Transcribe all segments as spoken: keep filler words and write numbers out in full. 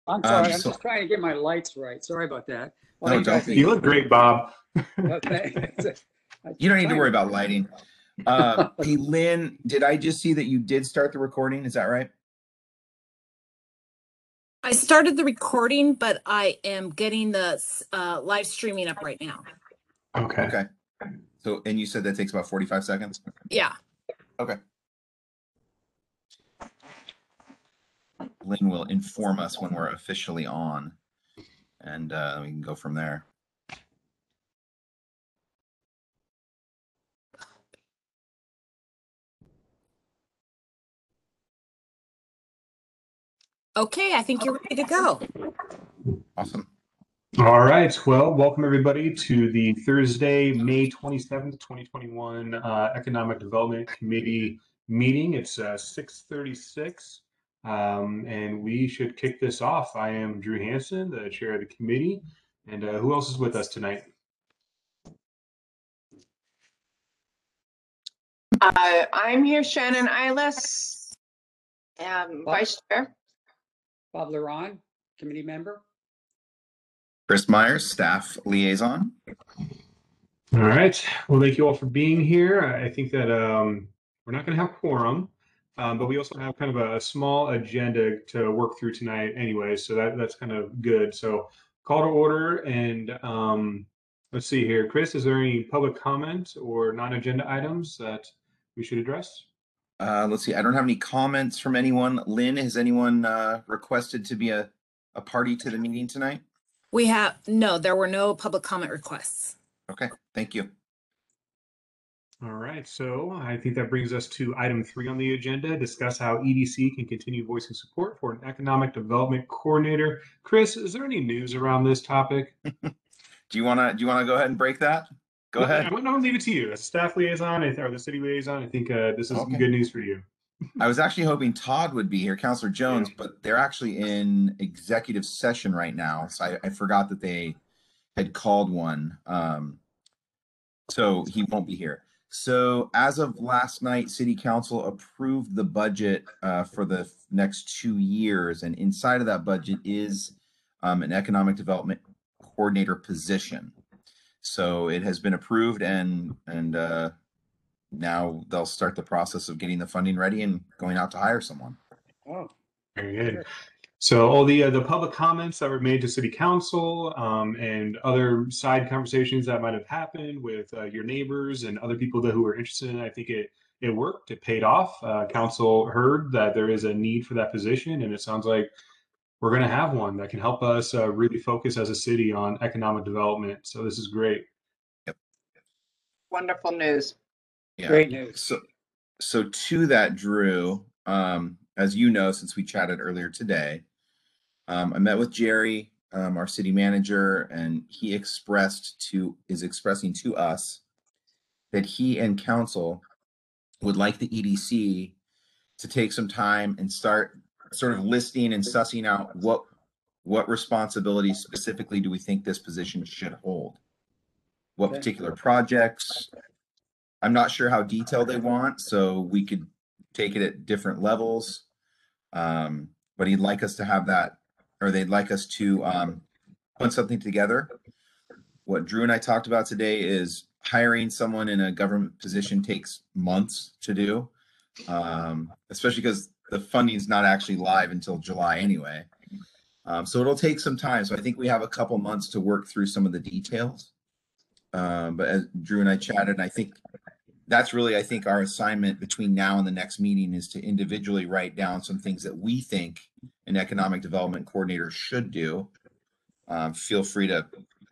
I'm Um, sorry. I'm so, just trying to get my lights right. Sorry about that. Well, no, you don't guys, be. You look great, Bob. okay. You don't need to worry about lighting. Uh, hey, Lynn, did I just see that you did start the recording? Is that right? I started the recording, but I am getting the uh, live streaming up right now. Okay. Okay. So, and you said that takes about forty-five seconds? Yeah. Okay. Lynn will inform us when we're officially on, and uh, we can go from there. Okay, I think you're ready to go. Awesome. All right. Well, welcome everybody to the Thursday, May twenty-seventh, twenty twenty-one uh, Economic Development Committee meeting. It's uh, six thirty-six, um, and we should kick this off. I am Drew Hansen, the chair of the committee, and uh, who else is with us tonight? Uh, I'm here, Shannon Eilis, um, Bob, Vice Chair. Bob Laron, committee member. Chris Myers, staff liaison. All right. Well, thank you all for being here. I think that um, we're not going to have quorum, um, but we also have kind of a small agenda to work through tonight anyway, so that, that's kind of good. So call to order, and um, let's see here. Chris, is there any public comment or non-agenda items that we should address? Uh, let's see. I don't have any comments from anyone. Lynn, has anyone uh, requested to be a, a party to the meeting tonight? We have, no, there were no public comment requests. Okay, thank you. All right, so I think that brings us to item three on the agenda, discuss how E D C can continue voicing support for an economic development coordinator. Chris, is there any news around this topic? Do you want to do you want to go ahead and break that? Go no, ahead. I'm going to leave it to you. As staff liaison or the city liaison, I think uh, this is Okay. good news for you. I was actually hoping Todd would be here, Counselor Jones, yeah. But they're actually in executive session right now. So I, I forgot that they had called one. Um, so he won't be here. So as of last night, City Council approved the budget uh, for the next two years. And inside of that budget is um, an economic development coordinator position. So it has been approved, and and uh, now they'll start the process of getting the funding ready and going out to hire someone. Oh, very good. So all the uh, the public comments that were made to City Council um, and other side conversations that might have happened with uh, your neighbors and other people that who were interested in it, I think it it worked. It paid off. Uh, Council heard that there is a need for that position, and it sounds like we're going to have one that can help us uh, really focus as a city on economic development. So this is great. Yep. Wonderful news. Yeah. Great news. So, so to that, Drew, um, as you know, since we chatted earlier today, um, I met with Jerry, um, our city manager, and he expressed to is expressing to us that he and council would like the E D C to take some time and start sort of listing and sussing out what what responsibilities specifically do we think this position should hold, what Okay. particular projects. I'm not sure how detailed they want, so we could take it at different levels. Um, but he'd like us to have that, or they'd like us to um, put something together. What Drew and I talked about today is hiring someone in a government position takes months to do, um, especially because the funding is not actually live until July anyway. Um, so it'll take some time. So I think we have a couple months to work through some of the details. Um, but as Drew and I chatted, and I think that's really, I think, our assignment between now and the next meeting is to individually write down some things that we think an economic development coordinator should do. Um, feel free to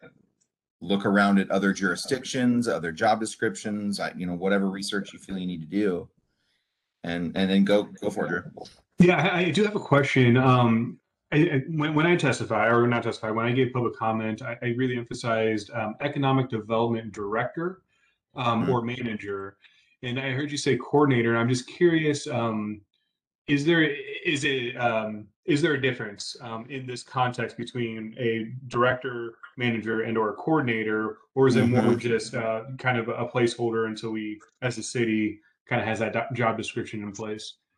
look around at other jurisdictions, other job descriptions, you know, whatever research you feel you need to do, and and then go go for it, Drew. Yeah, I, I do have a question. Um, I, I, when, when I testify, or not testify, when I gave public comment, I, I really emphasized um, economic development director um, Mm-hmm. or manager. And I heard you say coordinator, and I'm just curious, um, is there is it um, is there a difference um, in this context between a director, manager, and or a coordinator, or is it Mm-hmm. more just uh, kind of a placeholder until we, as a city, kind of has that job description in place?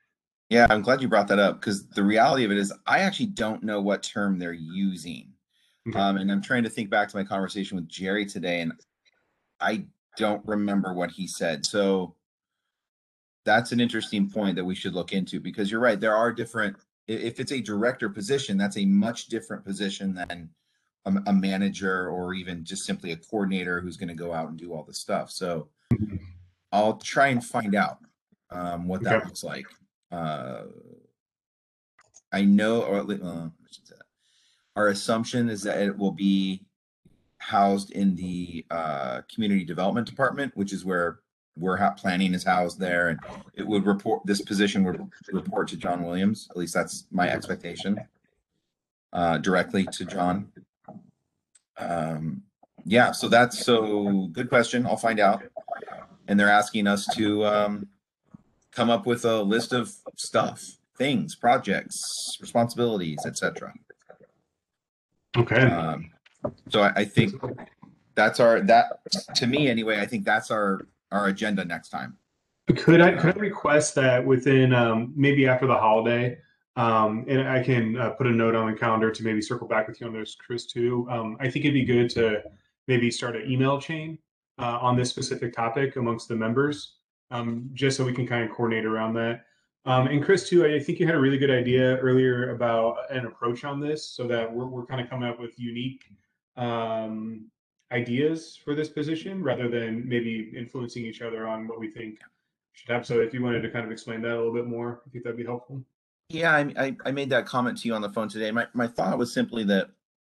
Yeah, I'm glad you brought that up because the reality of it is I actually don't know what term they're using. Okay. Um, and I'm trying to think back to my conversation with Jerry today, and I don't remember what he said. So that's an interesting point that we should look into because you're right. There are different, i- if it's a director position, that's a much different position than a, a manager or even just simply a coordinator who's going to go out and do all the stuff. So I'll try and find out um, what that Okay. looks like. Uh, I know, or at least, uh, I should say that. Our assumption is that it will be housed in the uh, community development department, which is where we're ha- planning is housed there, and it would report. This position would report to John Williams. At least that's my expectation. Uh, directly to John. Um, yeah, so that's so good question. I'll find out. And they're asking us to um, come up with a list of stuff, things, projects, responsibilities, et cetera. Okay. Um, so I, I think that's our that to me anyway. I think that's our our agenda next time. Could I could I request that within um, maybe after the holiday, um, and I can uh, put a note on the calendar to maybe circle back with you on this, Chris, too. Um, I think it'd be good to maybe start an email chain uh, on this specific topic amongst the members, um, just so we can kind of coordinate around that. Um, and Chris, too, I think you had a really good idea earlier about an approach on this, so that we're we're kind of coming up with unique um, ideas for this position rather than maybe influencing each other on what we think should have. So if you wanted to kind of explain that a little bit more, I think that'd be helpful. Yeah, I, I, I made that comment to you on the phone today. My my thought was simply that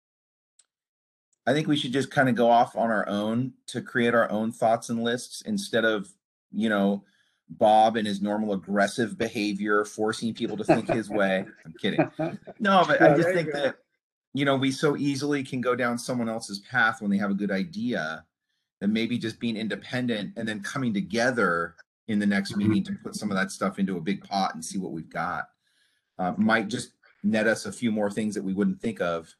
I think we should just kind of go off on our own to create our own thoughts and lists instead of, you know, Bob and his normal aggressive behavior, forcing people to think his way. I'm kidding. No, but I Yeah, just there you think go. that, you know, we so easily can go down someone else's path when they have a good idea, that maybe just being independent and then coming together in the next meeting to put some of that stuff into a big pot and see what we've got uh, might just net us a few more things that we wouldn't think of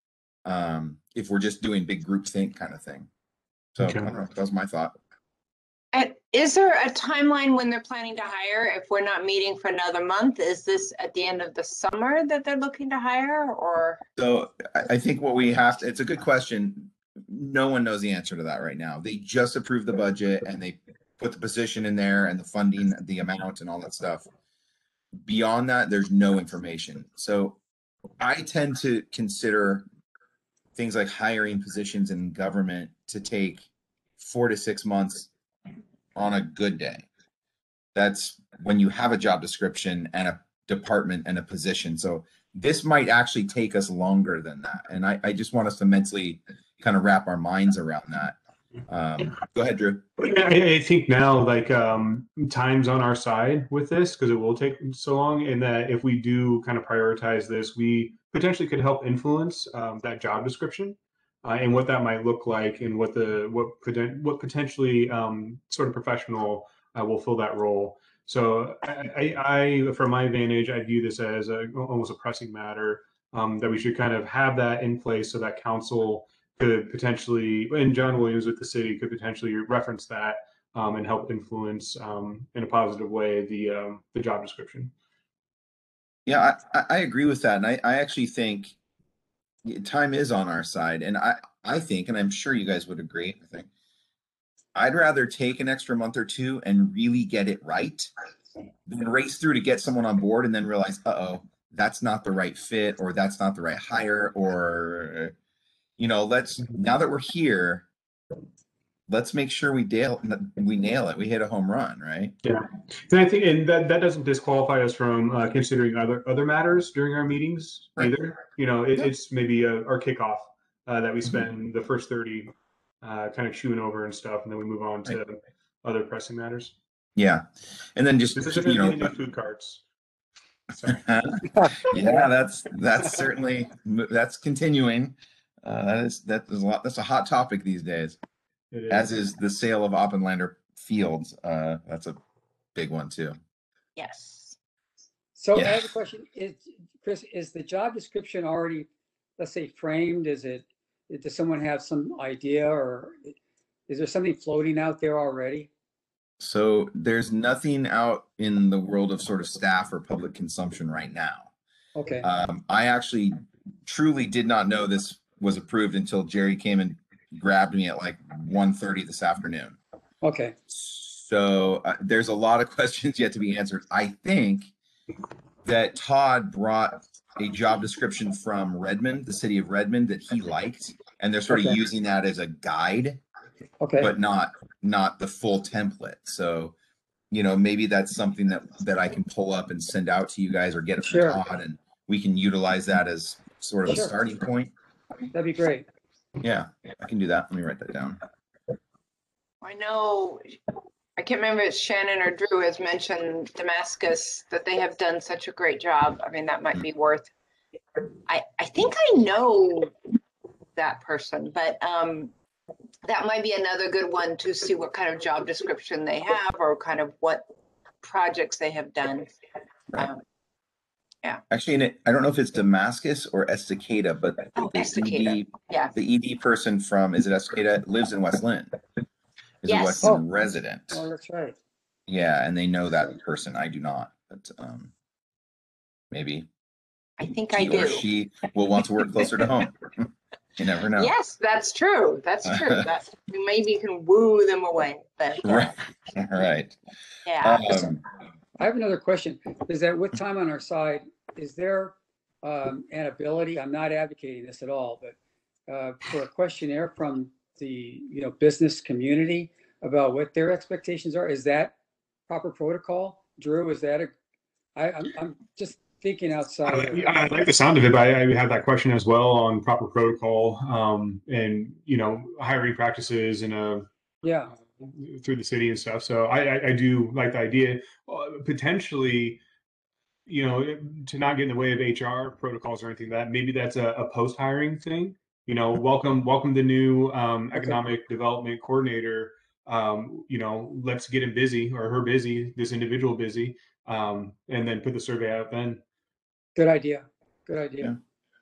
um, if we're just doing big group think kind of thing. So Okay. I don't know, that was my thought. And is there a timeline when they're planning to hire? If we're not meeting for another month, is this at the end of the summer that they're looking to hire or? So I, I think what we have to, it's a good question. No one knows the answer to that right now. They just approved the budget and they put the position in there and the funding, the amount and all that stuff. Beyond that, there's no information. So I tend to consider things like hiring positions in government to take four to six months on a good day. That's when you have a job description and a department and a position. So this might actually take us longer than that. And I, I just want us to mentally kind of wrap our minds around that. Um, go ahead, Drew. I, I think now, like, um, time's on our side with this because it will take so long, and that if we do kind of prioritize this, we potentially could help influence um, that job description uh, and what that might look like, and what the what poten- what potentially um, sort of professional uh, will fill that role. So, I, I, I, from my vantage, I view this as a, almost a pressing matter um, that we should kind of have that in place so that council could potentially, and John Williams with the city could potentially reference that um, and help influence um, in a positive way the um, the job description. Yeah, I, I agree with that. And I, I actually think time is on our side. And I, I think, and I'm sure you guys would agree, I think, I'd rather take an extra month or two and really get it right than race through to get someone on board and then realize, uh-oh, that's not the right fit, or that's not the right hire, or, you know, let's, now that we're here, let's make sure we nail, we nail it. We hit a home run, right? Yeah, and I think, and that, that doesn't disqualify us from uh, considering other other matters during our meetings Right. either. You know, it, Yeah. it's maybe a, our kickoff uh, that we Mhm. spend the first thirty uh, kind of chewing over and stuff, and then we move on to Right. other pressing matters. Yeah. And then just, This isn't you know, any new food carts. Sorry. yeah, that's, that's certainly, that's continuing. Uh, that is, that is a lot, that's a hot topic these days, It is. as is the sale of Oppenlander Fields. Uh, that's a big one too. Yes. So I Yeah. have a question. Is, Chris, is the job description already, let's say, framed? Is it, does someone have some idea, or is there something floating out there already? So there's nothing out in the world of sort of staff or public consumption right now. Okay, Um, I actually truly did not know this was approved until Jerry came and grabbed me at like one thirty this afternoon. okay, So uh, there's a lot of questions yet to be answered. I think that Todd brought a job description from Redmond, the city of Redmond, that he liked, and they're sort of Okay. using that as a guide, okay. but not not the full template. So, you know, maybe that's something that that I can pull up and send out to you guys, or get it from Sure. Todd, and we can utilize that as sort of a Sure. starting point. That'd be great. Yeah, I can do that. Let me write that down. I know, I can't remember if it's Shannon or Drew has mentioned Damascus, that they have done such a great job. I mean, that might be worth, I, I think I know that person, but um, that might be another good one to see what kind of job description they have, or kind of what projects they have done. Right. Um, Actually, and it, I don't know if it's Damascus or Estacada, but Oh, the Estacada. E D, Yeah. the E D person from, is it Estacada, lives in West Lynn. Is a Yes. West Lynn resident. Oh, that's right. Yeah, and they know that person. I do not, but um, maybe I think I he or do. she will want to work closer to home. You never know. Yes, that's true. That's true. That maybe you can woo them away. But uh, Right. All right. yeah. Um, I have another question. Is that with time on our side, is there um, an ability, I'm not advocating this at all, but uh, for a questionnaire from the, you know, business community about what their expectations are? Is that proper protocol? Drew, is that a, I, I'm, I'm just thinking I outside. like, of- yeah, I like the sound of it, but I, I have that question as well on proper protocol, um, and, you know, hiring practices and, uh, Yeah, through the city and stuff. So I, I, I do like the idea. Uh, potentially, you know, to not get in the way of H R protocols or anything like that. Maybe that's a, a post hiring thing. You know, welcome, welcome the new um, Okay. economic development coordinator. Um, you know, let's get him busy, or her busy, this individual busy, um, and then put the survey out then. good idea. Good idea. Yeah.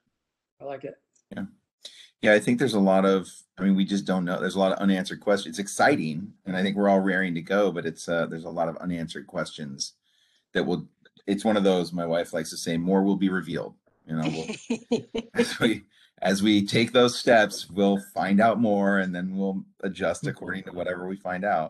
I like it. yeah, I think there's a lot of, I mean, we just don't know. There's a lot of unanswered questions. It's exciting, and I think we're all raring to go, but it's uh, there's a lot of unanswered questions that will, it's one of those, my wife likes to say, more will be revealed. You know, we'll, as we as we take those steps, we'll find out more, and then we'll adjust according to whatever we find out.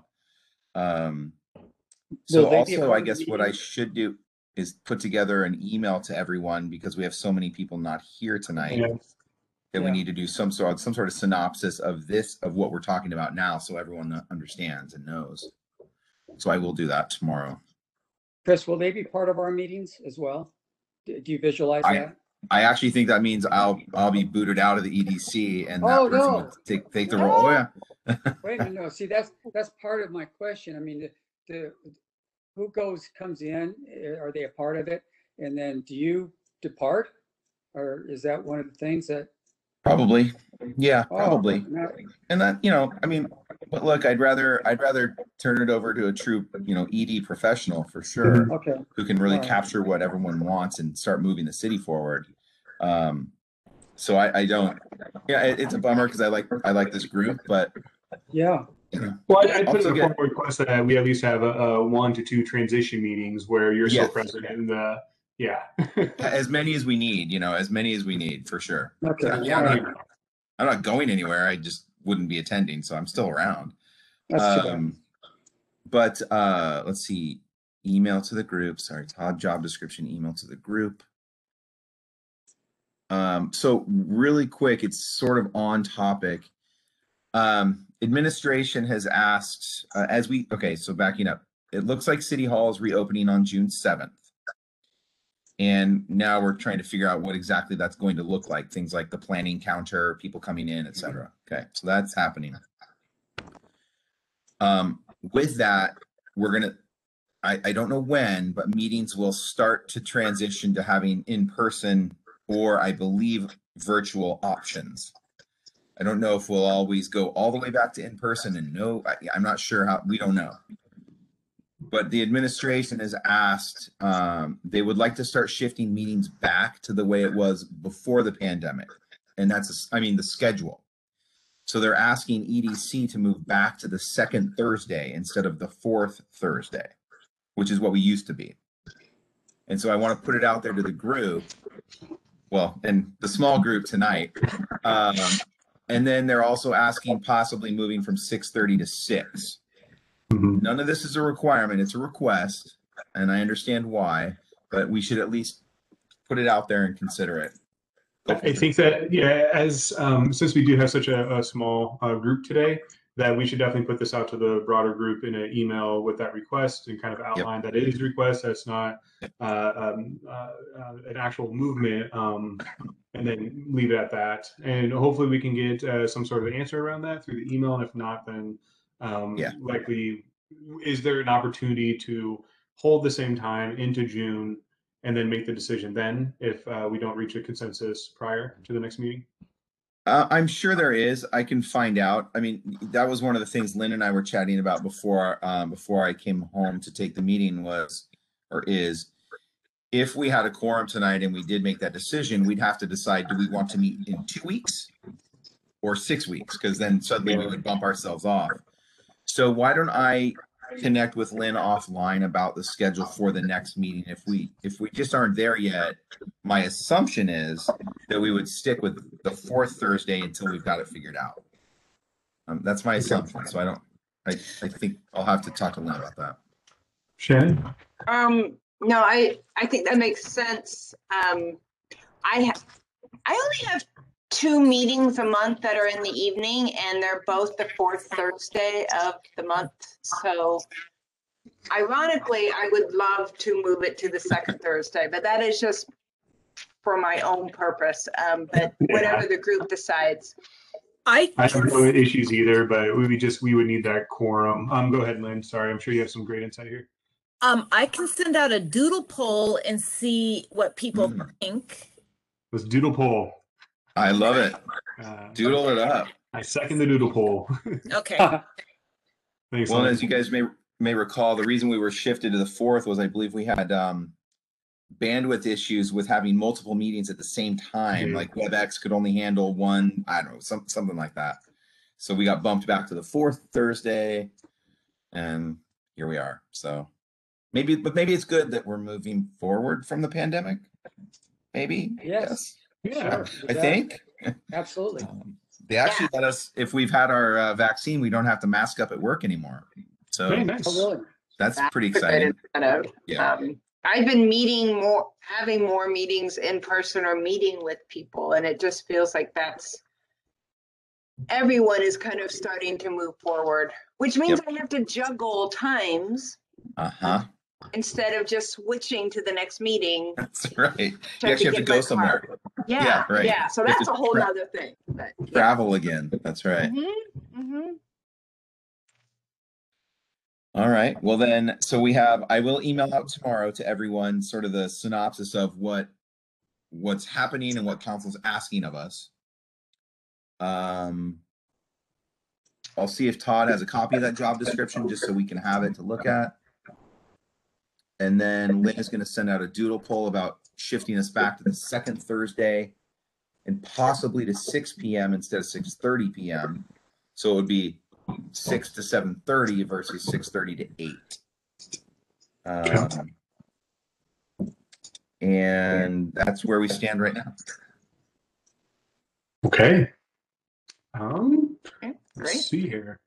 Um, so Will they be a also, part I of the guess what I meeting? should do is put together an email to everyone, because we have so many people not here tonight, Yeah. that we Yeah. need to do some sort some sort of synopsis of this, of what we're talking about now, so everyone understands and knows. So I will do that tomorrow. Chris, will they be part of our meetings as well? Do do you visualize I- that? I actually think that means I'll I'll be booted out of the E D C, and that Oh, person no. would take take the role. Oh yeah. Wait a minute, no, see, that's, that's part of my question. I mean, the, the, who goes, comes in, eh, are they a part of it? And then do you depart? Or is that one of the things that? Probably. Yeah, oh, probably. no, And that, you know, I mean, but look, I'd rather I'd rather turn it over to a true, you know, E D professional for sure, Okay, who can really Alright. capture what everyone wants and start moving the city forward. Um, so I, I don't, yeah, it, it's a bummer, because I like I like this group, but yeah, Well, I, I put Also in a get- formal request that we at least have a, a one to two transition meetings where you're Yes. still president. And uh, yeah. as many as we need, you know, as many as we need for sure. okay. Yeah, I'm alright, not, I'm not going anywhere. I just wouldn't be attending, so I'm still around. That's too bad. Um, but uh, let's see, email to the group. Sorry, Todd, job description, email to the group. Um, so really quick, it's sort of on topic. Um, administration has asked, uh, as we, okay, so backing up, it looks like City Hall is reopening on June seventh. And now we're trying to figure out what exactly that's going to look like. Things like the planning counter, people coming in, et cetera. Okay, so that's happening. Um, with that, we're gonna, I, I don't know when, but meetings will start to transition to having in-person, or I believe virtual options. I don't know if we'll always go all the way back to in-person, and no, I, I'm not sure how, we don't know. But the administration has asked, um, they would like to start shifting meetings back to the way it was before the pandemic. And that's, I mean, the schedule. So they're asking E D C to move back to the second Thursday instead of the fourth Thursday, which is what we used to be. And so I want to put it out there to the group, well, and the small group tonight. Um, and then they're also asking possibly moving from six thirty to six. Mhm. None of this is a requirement, it's a request, and I understand why, but we should at least put it out there and consider it. I think that, yeah, as um, since we do have such a, a small uh, group today, that we should definitely put this out to the broader group in an email with that request and kind of outline that it is a request. That's not uh, um, uh, uh, an actual movement, um, and then leave it at that. And hopefully we can get uh, some sort of answer around that through the email. And if not, then um, Yeah. likely, is there an opportunity to hold the same time into June and then make the decision then if uh, we don't reach a consensus prior to the next meeting? Uh, I'm sure there is. I can find out. I mean, that was one of the things Lynn and I were chatting about before um, before I came home to take the meeting was, or is, if we had a quorum tonight and we did make that decision, we'd have to decide, do we want to meet in two weeks or six weeks? Because then suddenly we would bump ourselves off. So why don't I connect with Lynn offline about the schedule for the next meeting? If we if we just aren't there yet, my assumption is that we would stick with the fourth Thursday until we've got it figured out. Um, that's my assumption. So I don't. I I think I'll have to talk to Lynn about that. Shannon? Um, no, I, I think that makes sense. Um, I have, I only have two meetings a month that are in the evening, and they're both the fourth Thursday of the month. So ironically, I would love to move it to the second Thursday, but that is just for my own purpose. Um, but whatever the group decides. I, I have no issues either, but we would just, we would need that quorum. Um, go ahead, Lynn. Sorry, I'm sure you have some great insight here. um, I can send out a doodle poll and see what people Mm. think. Let's doodle poll. I love it. Uh, Doodle it up. I second the doodle poll. Okay. Thanks, Well, Lynn. as you guys may may recall, the reason we were shifted to the fourth was I believe we had um, bandwidth issues with having multiple meetings at the same time. Yeah. Like WebEx could only handle one, I don't know, some, something like that. So we got bumped back to the fourth Thursday, and here we are. So maybe, but maybe it's good that we're moving forward from the pandemic. Maybe. Yes. Yeah. Sure. I think. Absolutely. Um, they actually let us, if we've had our uh, vaccine, we don't have to mask up at work anymore. So Very nice. Oh, really? that's That's pretty a good exciting. incentive. Yeah. Um, I've been meeting more, having more meetings in person or meeting with people, and it just feels like that's, everyone is kind of starting to move forward, which means I have to juggle times Uh-huh. instead of just switching to the next meeting. That's right. You trying actually have to get go my somewhere. card. Yeah, Yeah, right. yeah. So You have that's to a whole tra- nother thing. But yeah. Travel again. That's right. Mm-hmm, mm-hmm. All right. Well, then, so we have, I will email out tomorrow to everyone sort of the synopsis of what what's happening and what council's asking of us. Um, I'll see if Todd has a copy of that job description just so we can have it to look at. And then Lynn is going to send out a doodle poll about shifting us back to the second Thursday and possibly to six P M instead of six thirty P M. So it would be six to seven thirty versus six thirty to eight. Um, and that's where we stand right now. Okay. Um, Okay, let's great. see here.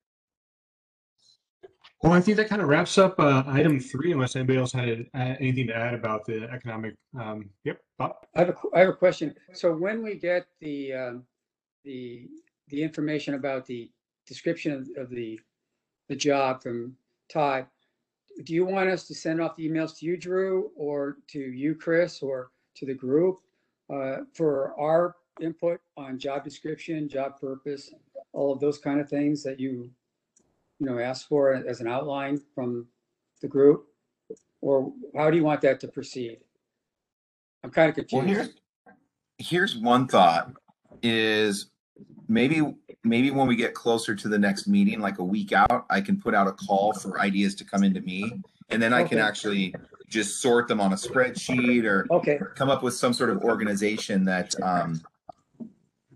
Well, I think that kind of wraps up uh, item three, unless anybody else had uh, anything to add about the economic. Um, yep, Bob. I have a, I have a question. So when we get the, um, the, the information about the description of, of the, the job from Todd, do you want us to send off the emails to you, Drew, or to you, Chris, or to the group uh, for our input on job description, job purpose, all of those kind of things that you, you know, ask for as an outline from the group? Or how do you want that to proceed? I'm kind of Well, confused. here's here's one thought is maybe maybe when we get closer to the next meeting, like a week out, I can put out a call for ideas to come into me, and then I can Okay. actually just sort them on a spreadsheet or Okay, come up with some sort of organization that um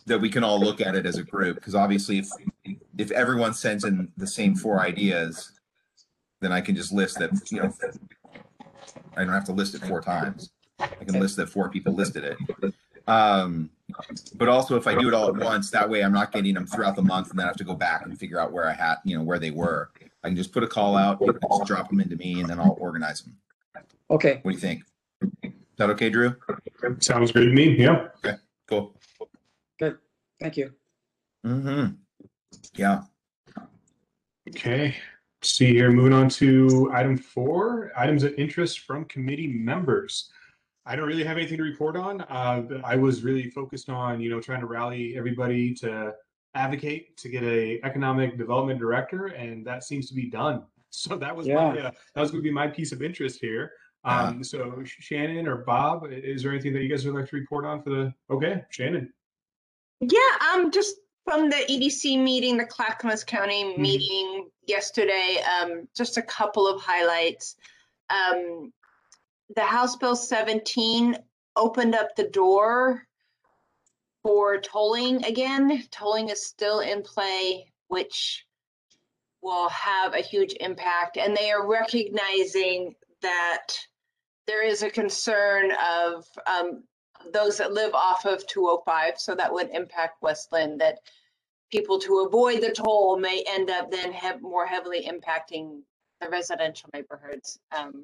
that we can all look at it as a group, because obviously if if everyone sends in the same four ideas, then I can just list that, you know, I don't have to list it four times. I can list that four people listed it. Um, but also if I do it all at once, that way I'm not getting them throughout the month and then I have to go back and figure out where I had, you know, where they were. I can just put a call out, just drop them into me, and then I'll organize them. Okay, What do you think? Is that okay, Drew? Sounds good to me. Yeah. Cool. good. Thank you. Mm-hmm. Yeah. Okay. See here, moving on to item four, items of interest from committee members. I don't really have anything to report on. Uh, I was really focused on, you know, trying to rally everybody to advocate to get a economic development director, and that seems to be done. So that was Yeah. my uh, that was going to be my piece of interest here. Um, so Shannon or Bob, is there anything that you guys would like to report on for the? Okay, Shannon. Yeah, um, just from the E D C meeting, the Clackamas County Mhm. meeting yesterday, um, just a couple of highlights. Um, the House Bill seventeen opened up the door for tolling again. Tolling is still in play, which will have a huge impact. And they are recognizing that there is a concern of um, those that live off of two oh five, so that would impact West Lynn, that people to avoid the toll may end up then have more heavily impacting the residential neighborhoods. Um,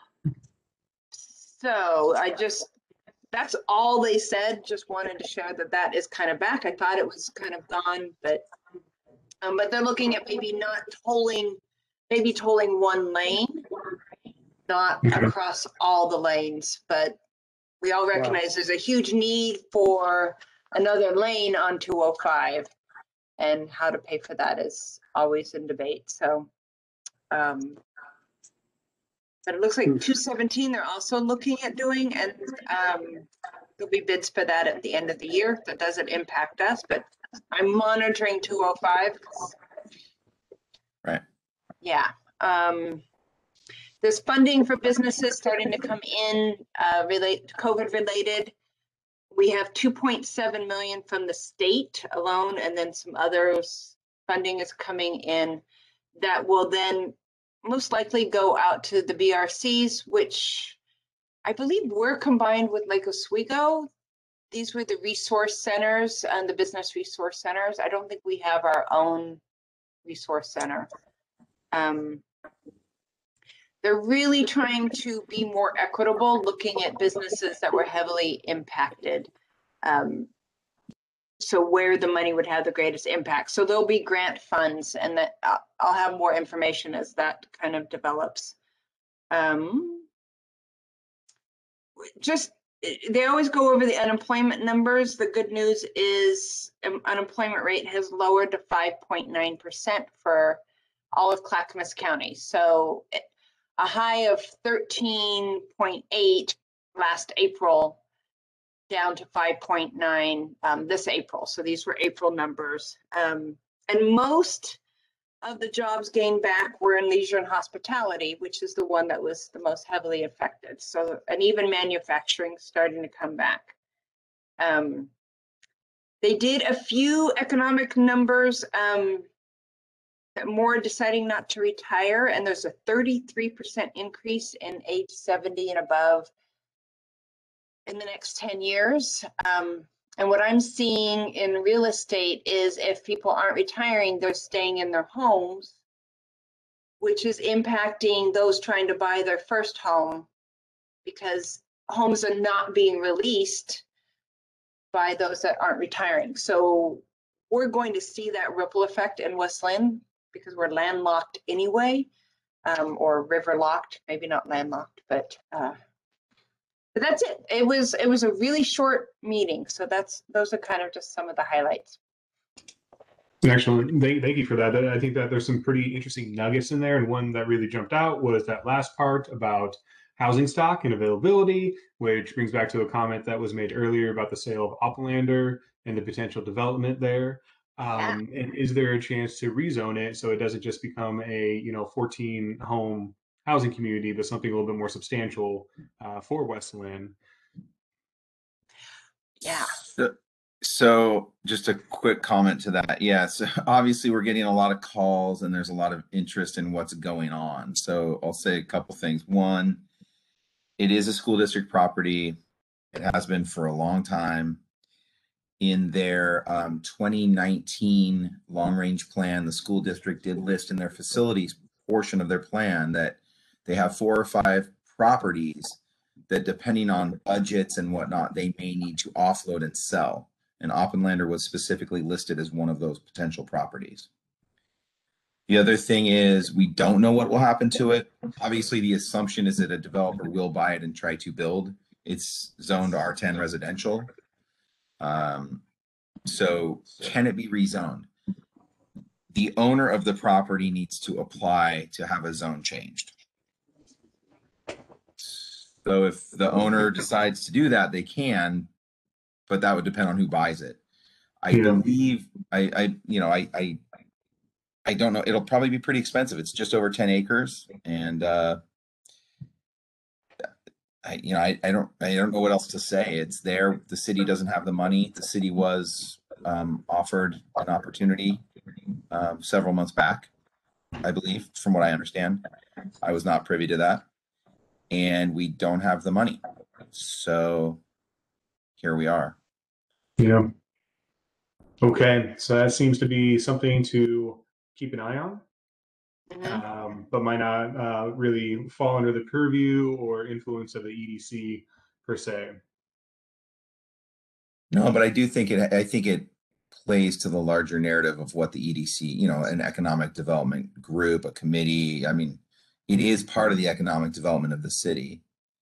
so I just, that's all they said. Just wanted to share that that is kind of back. I thought it was kind of gone, but um, but they're looking at maybe not tolling, maybe tolling one lane, not Okay. across all the lanes, but we all recognize there's a huge need for another lane on two oh five, and how to pay for that is always in debate. So, um, but it looks like two seventeen they're also looking at doing, and um, there'll be bids for that at the end of the year. That doesn't impact us, but I'm monitoring two oh five. Right. Yeah. Um, there's funding for businesses starting to come in, uh, relate COVID related. We have two point seven million from the state alone, and then some others funding is coming in that will then most likely go out to the B R Cs, which I believe were combined with Lake Oswego. These were the resource centers and the business resource centers. I don't think we have our own resource center. Um, they're really trying to be more equitable, looking at businesses that were heavily impacted. Um, so where the money would have the greatest impact. So there'll be grant funds, and that I'll, I'll have more information as that kind of develops. Um, just, they always go over the unemployment numbers. The good news is um, unemployment rate has lowered to five point nine percent for all of Clackamas County. So a high of thirteen point eight last April, down to five point nine um, this April. So these were April numbers. Um, and most of the jobs gained back were in leisure and hospitality, which is the one that was the most heavily affected. So, and even manufacturing starting to come back. Um, they did a few economic numbers, um, more deciding not to retire, and there's a thirty-three percent increase in age seventy and above in the next ten years. Um, and what I'm seeing in real estate is if people aren't retiring, they're staying in their homes, which is impacting those trying to buy their first home, because homes are not being released by those that aren't retiring. So we're going to see that ripple effect in West Lynn because we're landlocked anyway, um, or river locked, maybe not landlocked, but uh, But that's it. It was it was a really short meeting, so that's those are kind of just some of the highlights. Excellent. Thank, thank you for that. I think that there's some pretty interesting nuggets in there, and one that really jumped out was that last part about housing stock and availability, which brings back to a comment that was made earlier about the sale of Oplander and the potential development there. Um, yeah. And is there a chance to rezone it so it doesn't just become a you know fourteen home housing community, but something a little bit more substantial uh, for West Lynn? Yeah. So, So just a quick comment to that. Yes, obviously we're getting a lot of calls and there's a lot of interest in what's going on. So I'll say a couple things. One, it is a school district property. It has been for a long time. In their um, twenty nineteen long range plan, the school district did list in their facilities portion of their plan that they have four or five properties that, depending on budgets and whatnot, they may need to offload and sell. And Oppenlander was specifically listed as one of those potential properties. The other thing is we don't know what will happen to it. Obviously, the assumption is that a developer will buy it and try to build. It's zoned R ten residential. Um, so can it be rezoned? The owner of the property needs to apply to have a zone changed. So if the owner decides to do that, they can, but that would depend on who buys it. I Yeah. believe I, I, you know, I, I, I don't know. It'll probably be pretty expensive. It's just over ten acres, and uh, I, you know, I, I don't, I don't know what else to say. It's there. The city doesn't have the money. The city was um, offered an opportunity um, several months back, I believe, from what I understand. I was not privy to that, and we don't have the money. So here we are. Yeah. Okay, so that seems to be something to keep an eye on, Mhm. um, but might not uh, really fall under the purview or influence of the E D C per se. No, but I do think it, I think it plays to the larger narrative of what the E D C, you know, an economic development group, a committee. I mean, it is part of the economic development of the city.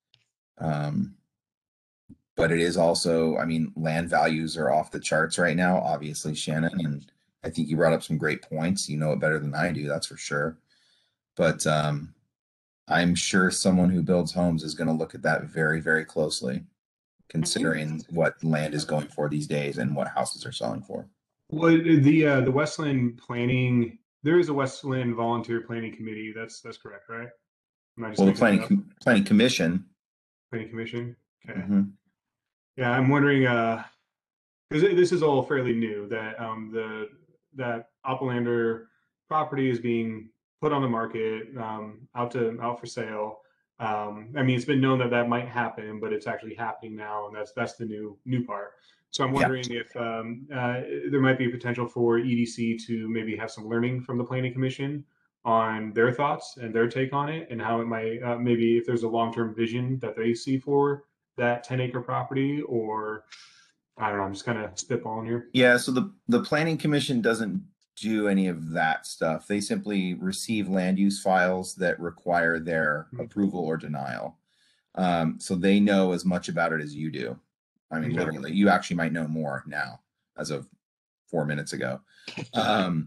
Um, but it is also, I mean, land values are off the charts right now, obviously, Shannon, and I think you brought up some great points. You know it better than I do, that's for sure. But um, I'm sure someone who builds homes is going to look at that very, very closely, considering what land is going for these days and what houses are selling for. Well, the uh, the Westland Planning, there is a Westland Volunteer Planning Committee. That's that's correct, right? Am I just Well, the making that planning up? com- planning commission. Planning Commission. Okay. Mhm. Yeah, I'm wondering, uh, because this is all fairly new, that um, the that Oppenlander property is being put on the market, um, out to out for sale. Um, I mean, it's been known that that might happen, but it's actually happening now, and that's that's the new new part. So I'm Yeah. wondering if um, uh, there might be a potential for E D C to maybe have some learning from the Planning Commission on their thoughts and their take on it, and how it might uh, maybe if there's a long-term vision that they see for that ten acre property, or I don't know, I'm just kind of spitballing here. Yeah, so the the planning commission doesn't do any of that stuff. They simply receive land use files that require their Mhm. approval or denial. Um, so they know as much about it as you do. I mean, Okay. literally, you actually might know more now as of four minutes ago. Um,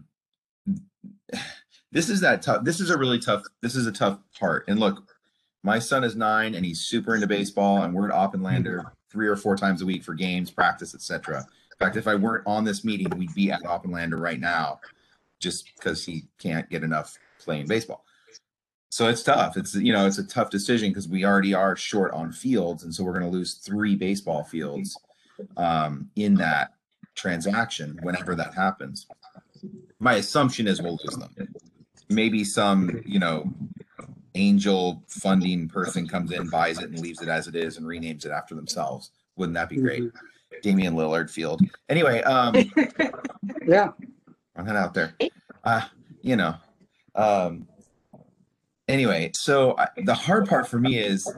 this is that tough. This is a really tough. This is a tough part. And look, my son is nine and he's super into baseball, and we're at Oppenlander three or four times a week for games, practice, et cetera. In fact, if I weren't on this meeting, we'd be at Oppenlander right now, just because he can't get enough playing baseball. So it's tough. It's, you know, it's a tough decision because we already are short on fields, and so we're going to lose three baseball fields um, in that transaction whenever that happens. My assumption is we'll lose them. Maybe some, you know, angel funding person comes in, buys it, and leaves it as it is, and renames it after themselves. Wouldn't that be great? Damian Lillard Field. Anyway, um, Yeah, I'm not out there. Uh, you know. Um, anyway, so I, the hard part for me is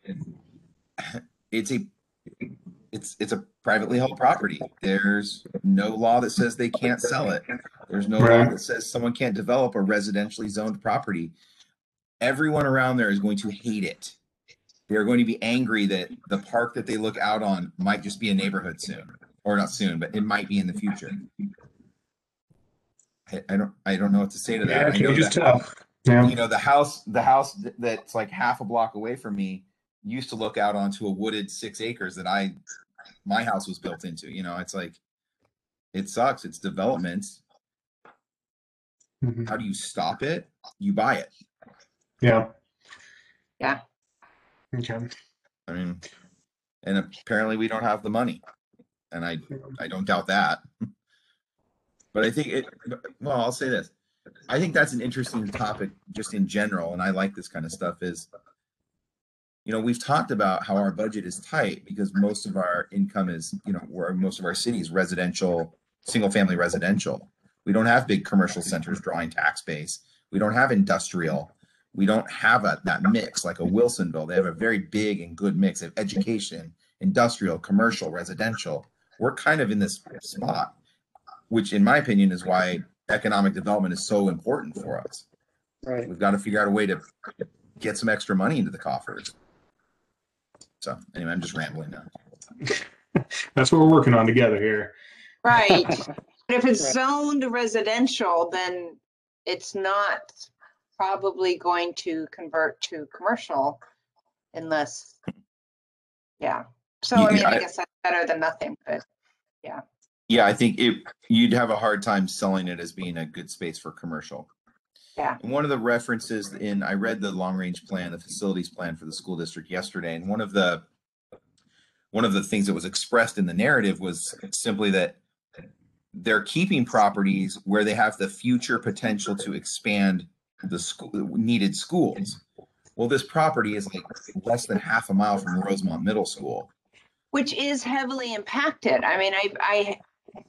it's a it's it's a privately held property. There's no law that says they can't sell it. There's no law Right. that says someone can't develop a residentially zoned property. Everyone around there is going to hate it. They're going to be angry that the park that they look out on might just be a neighborhood soon, or not soon, but it might be in the future. I, I don't, I don't know what to say to that. Yeah, I know change is that, tough. Yeah. you know, the house, the house th- that's like half a block away from me used to look out onto a wooded six acres that I, my house was built into. You know, it's like, it sucks. It's development. Mhm. How do you stop it? You buy it. Yeah. Yeah. Okay. I mean, and apparently we don't have the money. and I, I don't doubt that. But I think it, well, I'll say this. I think that's an interesting topic just in general, and I like this kind of stuff is, you know, we've talked about how our budget is tight because most of our income is, you know, where most of our cities residential, single family residential. We don't have big commercial centers drawing tax base. We don't have industrial. We don't have a, that mix like a Wilsonville. They have a very big and good mix of education, industrial, commercial, residential. We're kind of in this spot, which in my opinion is why economic development is so important for us. Right. We've got to figure out a way to get some extra money into the coffers. So anyway, I'm just rambling now. That's what we're working on together here. Right. But if it's Right. zoned residential, then it's not probably going to convert to commercial unless, yeah. So I mean, Yeah, I I- guess that's better than nothing, but Yeah, I think it you'd have a hard time selling it as being a good space for commercial. Yeah. And one of the references in I read the long range plan, the facilities plan for the school district yesterday, and one of the one of the things that was expressed in the narrative was simply that they're keeping properties where they have the future potential to expand the school needed schools. Well, this property is like less than half a mile from Rosemont Middle School. which is heavily impacted. I mean, I, I,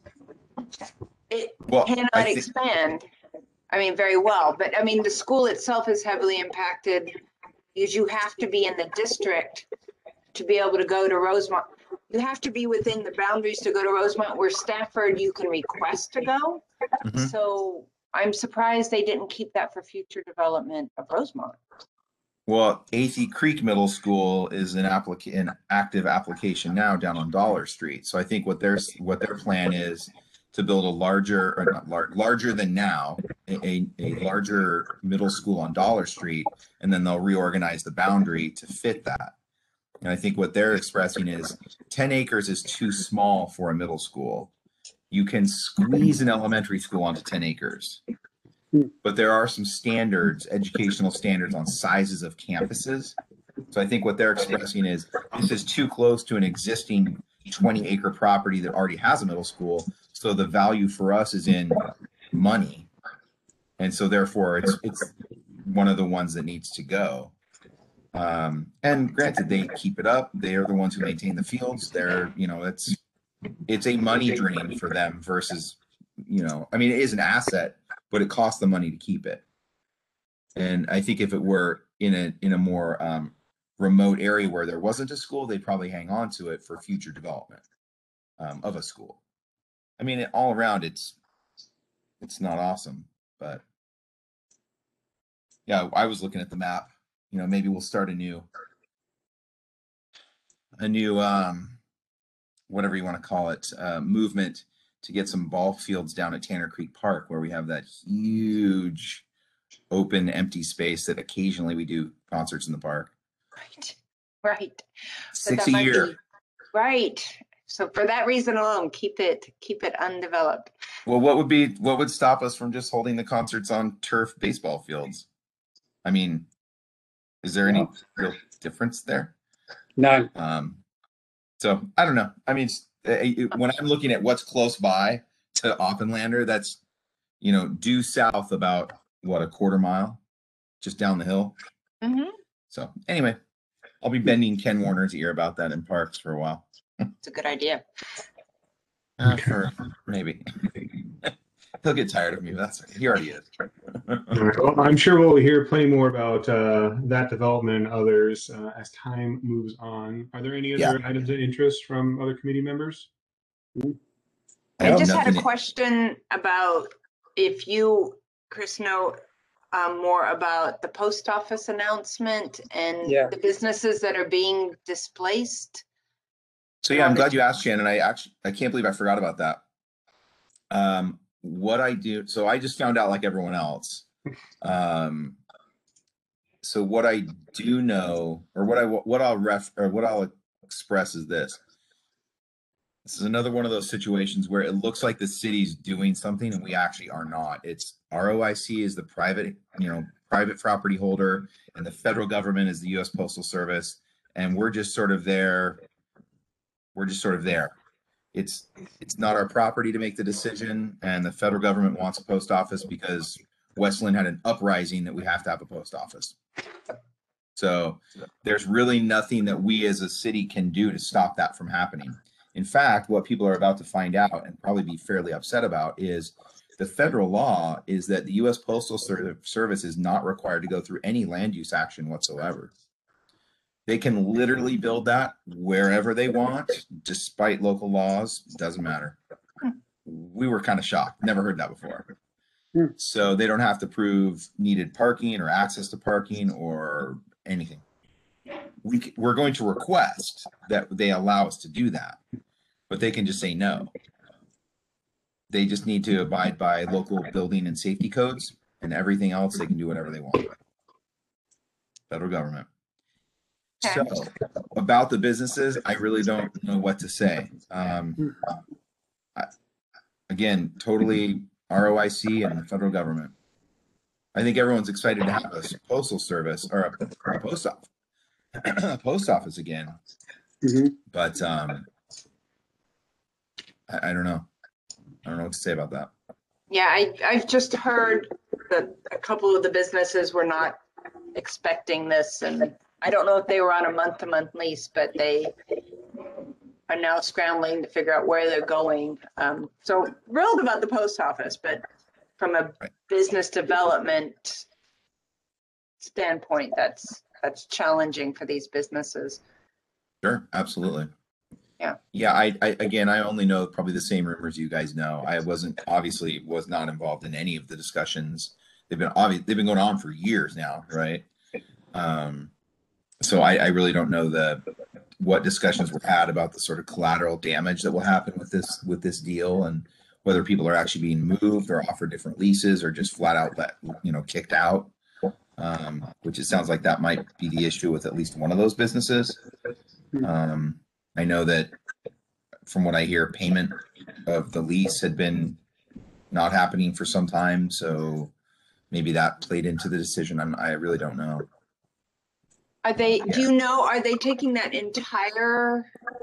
it Well, cannot I think, expand. I mean, very well, but I mean, the school itself is heavily impacted because you have to be in the district to be able to go to Rosemont. You have to be within the boundaries to go to Rosemont, where Stafford you can request to go. Mhm. So I'm surprised they didn't keep that for future development of Rosemont. well, Athey Creek Middle School is an applica- an active application now down on Dollar Street. So I think what their what their plan is to build a larger or not large, larger than now, a, a, a larger middle school on Dollar Street, and then they'll reorganize the boundary to fit that. And I think what they're expressing is ten acres is too small for a middle school. You can squeeze an elementary school onto ten acres. But there are some standards, educational standards on sizes of campuses. So I think what they're expressing is this is too close to an existing twenty acre property that already has a middle school. So the value for us is in money. And so therefore it's it's one of the ones that needs to go. Um, and granted, they keep it up. They are the ones who maintain the fields. They're, you know, it's it's a money drain for them versus, you know, I mean, it is an asset, but it costs the money to keep it. And I think if it were in a in a more um, remote area where there wasn't a school, they'd probably hang on to it for future development um, of a school. I mean, it, all around, it's it's not awesome, but yeah, I was looking at the map. You know, maybe we'll start a new a new um, whatever you want to call it uh, movement to get some ball fields down at Tanner Creek Park, where we have that huge open empty space that occasionally we do concerts in the park. Right, right. Six that a might year. be- Right. So for that reason alone, keep it, keep it undeveloped. Well, what would be what would stop us from just holding the concerts on turf baseball fields? I mean, is there any real difference there? None. Um, so I don't know. I mean, it's- it- when I'm looking at what's close by to Oppenlander, that's, you know, due south about what, a quarter mile, just down the hill. Mhm. So anyway, I'll be bending Ken Warner's ear about that in parks for a while. It's a good idea. Uh, for maybe he'll get tired of me. But that's okay. He already is. All right, well, I'm sure we'll hear plenty more about uh, that development and others uh, as time moves on. Are there any other items of interest from other committee members? I I have just had a nothing- question about if you, Chris, know um, more about the post office announcement and Yeah. the businesses that are being displaced. So yeah, I'm glad you asked, Shannon. I actually I can't believe I forgot about that. Um, what I do, so I just found out like everyone else. Um, so what I do know, or what I what I'll ref or what I'll express is this. This is another one of those situations where it looks like the city's doing something and we actually are not. It's R O I C is the private, you know, private property holder, and the federal government is the U S Postal Service, and we're just sort of there. We're just sort of there. it's it's not our property to make the decision, and the federal government wants a post office because Westland had an uprising that we have to have a post office. So there's really nothing that we as a city can do to stop that from happening. In fact, what people are about to find out and probably be fairly upset about is the federal law is that the U S Postal Service is not required to go through any land use action whatsoever. They can literally build that wherever they want, despite local laws. Doesn't matter. We were kind of shocked. Never heard that before. So they don't have to prove needed parking or access to parking or anything. We, we're going to request that they allow us to do that, but they can just say no. They just need to abide by local building and safety codes, and everything else they can do whatever they want. Federal government. So about the businesses, I really don't know what to say. Um, I, again, totally R O I C and the federal government. I think everyone's excited to have a postal service or a, a post office, a post office again. Mm-hmm. But um, I, I don't know. I don't know what to say about that. Yeah, I, I've just heard that a couple of the businesses were not expecting this, and I don't know if they were on a month-to-month lease, but they are now scrambling to figure out where they're going. Um, so thrilled about the post office, but from a Right. business development standpoint, that's that's challenging for these businesses. Sure, absolutely. Yeah. Yeah, I, I again, I only know probably the same rumors you guys know. I wasn't obviously was not involved in any of the discussions. They've been obvious. They've been going on for years now, right? Um, so I, I really don't know the what discussions were had about the sort of collateral damage that will happen with this with this deal, and whether people are actually being moved or offered different leases or just flat out let you know kicked out. Um, which it sounds like that might be the issue with at least one of those businesses. Um, I know that from what I hear, payment of the lease had been not happening for some time, so maybe that played into the decision. I'm, I really don't know. Are they, do Yeah. you know, are they taking that entire,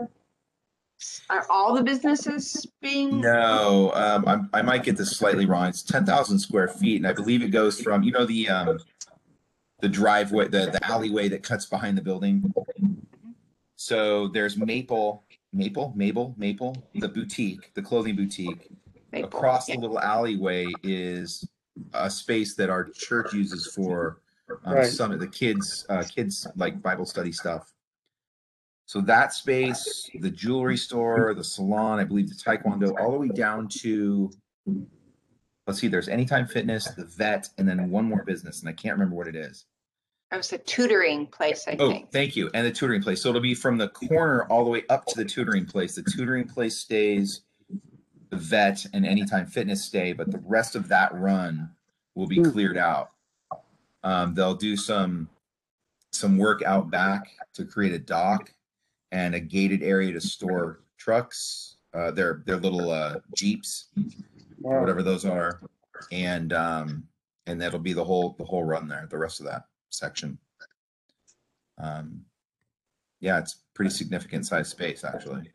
are all the businesses being? No, um, I'm, I might get this slightly wrong. It's ten thousand square feet, and I believe it goes from, you know, the um, the driveway, the, the alleyway that cuts behind the building. So there's Maple, Maple, Maple, Maple, the boutique, the clothing boutique. Maple, Across yeah. the little alleyway is a space that our church uses for um, Right. some of the kids, uh, kids like Bible study stuff. So that space, the jewelry store, the salon, I believe the taekwondo, all the way down to, let's see, there's Anytime Fitness, the vet, and then one more business, and I can't remember what it is. It was a tutoring place, I Oh, think. thank you. And the tutoring place. So it'll be from the corner all the way up to the tutoring place. The tutoring place stays, the vet and Anytime Fitness stay, but the rest of that run will be Hmm. cleared out. Um, they'll do some some work out back to create a dock and a gated area to store trucks, uh, their their little uh, Jeeps, Wow. whatever those are, and um, and that'll be the whole the whole run there. The rest of that section. Um, yeah, it's pretty significant size space actually.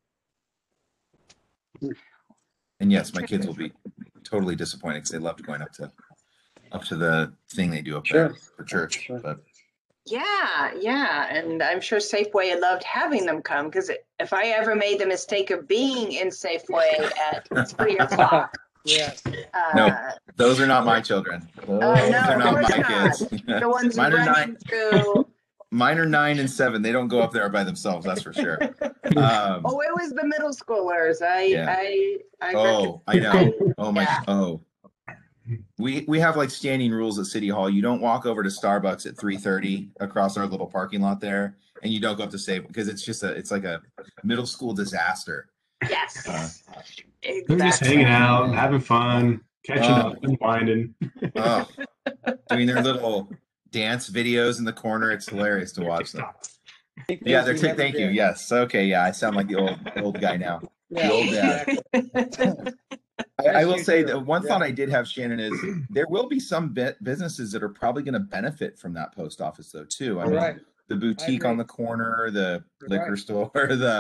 And yes, my kids will be totally disappointed because they loved going up to up to the thing they do up there Sure. for church. Sure. But Yeah, yeah, and I'm sure Safeway had loved having them come, because if I ever made the mistake of being in Safeway at three o'clock, Yes. No. uh, those are not my children. Those no, are of not course my not. kids. the ones Mine are running nine. through, Mine are nine and seven. They don't go up there by themselves. That's for sure. Um, oh, it was the middle schoolers. I, Yeah. I, I. oh, I know. Oh my. Yeah. Oh. We we have like standing rules at City Hall. You don't walk over to Starbucks at three thirty across our little parking lot there, and you don't go up to Save because it's just a it's like a middle school disaster. Yes. Uh, They're just Exactly. hanging out, having fun, catching Oh. up, and winding. Oh, doing their little dance videos in the corner. It's hilarious to watch them. Yeah, they're t- thank you. Yes. Okay. Yeah, I sound like the old old guy now. Yeah, old dad. exactly. I, I Yes, will you say do. that one Yeah. thought I did have, Shannon, is there will be some bit businesses that are probably going to benefit from that post office though too. I You're mean, right. the boutique agree. on the corner, the You're liquor right. store, the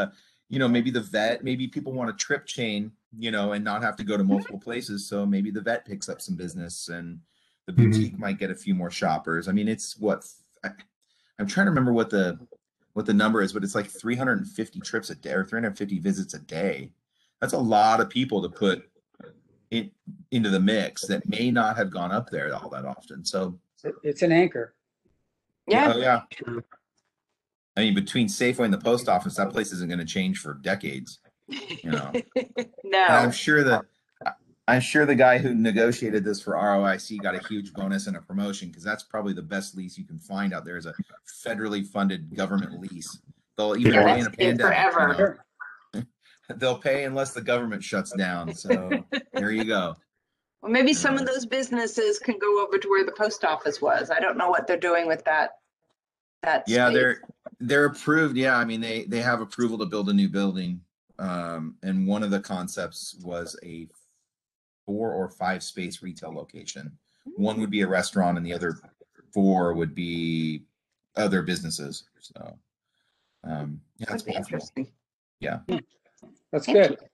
you know, maybe the vet, maybe people want a trip chain, you know, and not have to go to multiple places. So maybe the vet picks up some business and the Mhm. boutique might get a few more shoppers. I mean, it's what I, I'm trying to remember what the what the number is, but it's like three hundred fifty trips a day or three hundred fifty visits a day. That's a lot of people to put in, into the mix that may not have gone up there all that often. So It- It's an anchor. Yeah, oh yeah. I mean, between Safeway and the post office, that place isn't going to change for decades, you know. And I'm no, sure the I'm sure the guy who negotiated this for R O I C got a huge bonus and a promotion, because that's probably the best lease you can find out there is a federally funded government lease. They'll even Yeah, pay in that's a been pandemic. you forever. know. Sure. They'll pay unless the government shuts down. So there you go. well, maybe some Yeah. of those businesses can go over to where the post office was. I don't know what they're doing with that, that Yeah, space. they're they're approved. Yeah, I mean they they have approval to build a new building. Um, and one of the concepts was a four or five space retail location. One would be a restaurant, and the other four would be other businesses. So, um, yeah, that's That'd be possible. interesting. That's Thank good.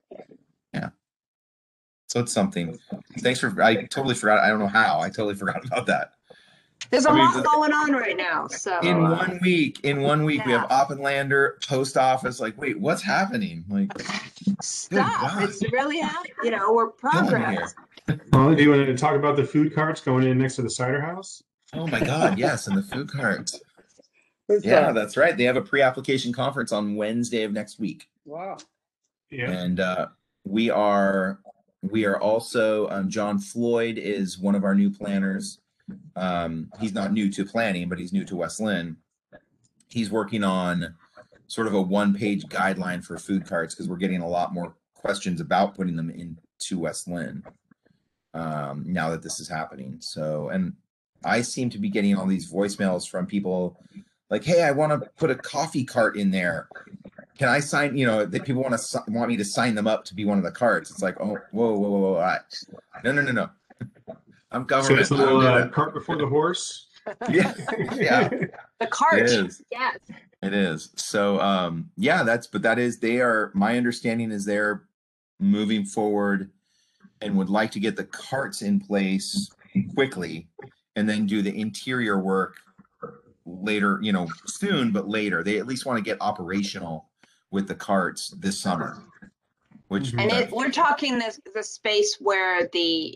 So it's something. Thanks for. I totally forgot. I don't know how. I totally forgot about that. There's a I mean, lot the- going on right now, so. In uh, one week, in one week, we have Yeah. Oppenlander, post office. Like, wait, what's happening? Like, Stop, God. it's really, hap- you know, we're killing me progress. here. Well, do you want to talk about the food carts going in next to the cider house? Oh my God, yes, and the food carts. Good Yeah, stuff. that's right. They have a pre-application conference on Wednesday of next week. Wow. Yeah. And uh, we are we are also um, John Floyd is one of our new planners. Um, he's not new to planning, but he's new to West Lynn. He's working on sort of a one-page guideline for food carts, because we're getting a lot more questions about putting them into West Lynn um, now that this is happening. So, and I seem to be getting all these voicemails from people like, "Hey, I want to put a coffee cart in there. Can I sign?" You know, that people want to want me to sign them up to be one of the carts. It's like, oh, whoa, whoa, whoa, whoa! I, no, no, no, no. I'm So government. it's a I don't little do uh, that. cart before the horse. Yeah, yeah, The cart, it is. yes. It is. So, um, yeah, that's, but that is, they are, my understanding is they're moving forward and would like to get the carts in place quickly and then do the interior work later, you know, soon, but later. They at least want to get operational with the carts this summer, which, Mhm. And that- it, we're talking this, the space where the,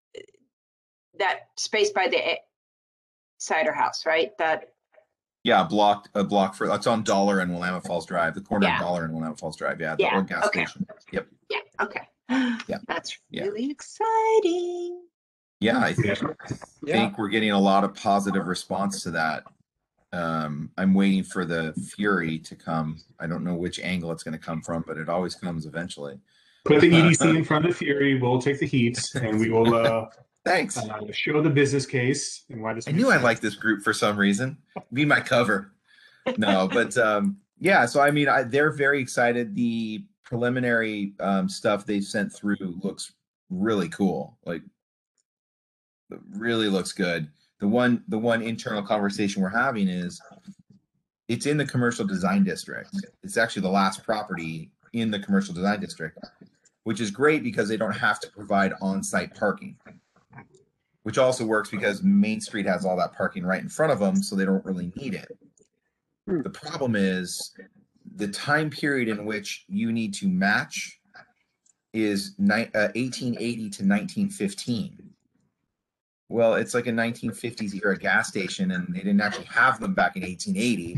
that space by the eh, cider house, right? That, yeah, a block, a block for, that's on Dollar and Willamette Falls Drive, the corner Yeah. of Dollar and Willamette Falls Drive. Yeah, the Yeah, old gas okay. station. Yep. yeah, okay. Yeah. That's Yeah. really exciting. Yeah, I Yeah. Yeah. think we're getting a lot of positive response to that. Um, I'm waiting for the Fury to come. I don't know which angle it's going to come from, but it always comes eventually. Put the E D C in front of the Fury. We'll take the heat, and we will uh, Thanks. uh, show the business case and why this. I makes knew I sense. liked this group for some reason. Be my cover. No, but um, yeah. So I mean, I, they're very excited. The preliminary um, stuff they sent through looks really cool. Like, it really looks good. The one, the one internal conversation we're having is, it's in the commercial design district. It's actually the last property in the commercial design district, which is great because they don't have to provide on-site parking, which also works because Main Street has all that parking right in front of them, so they don't really need it. Hmm. The problem is the time period in which you need to match is ni- uh, eighteen eighty to nineteen fifteen. Well, it's like a nineteen fifties era gas station, and they didn't actually have them back in eighteen eighty.